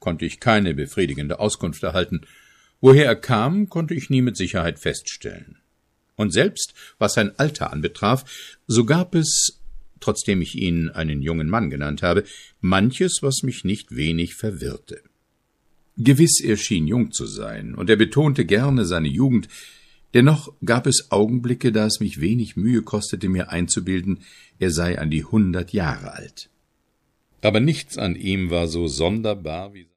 konnte ich keine befriedigende Auskunft erhalten. Woher er kam, konnte ich nie mit Sicherheit feststellen. Und selbst was sein Alter anbetraf, so gab es, trotzdem ich ihn einen jungen Mann genannt habe, manches, was mich nicht wenig verwirrte. Gewiss, er schien jung zu sein, und er betonte gerne seine Jugend, dennoch gab es Augenblicke, da es mich wenig Mühe kostete, mir einzubilden, er sei an die 100 Jahre alt. Aber nichts an ihm war so sonderbar wie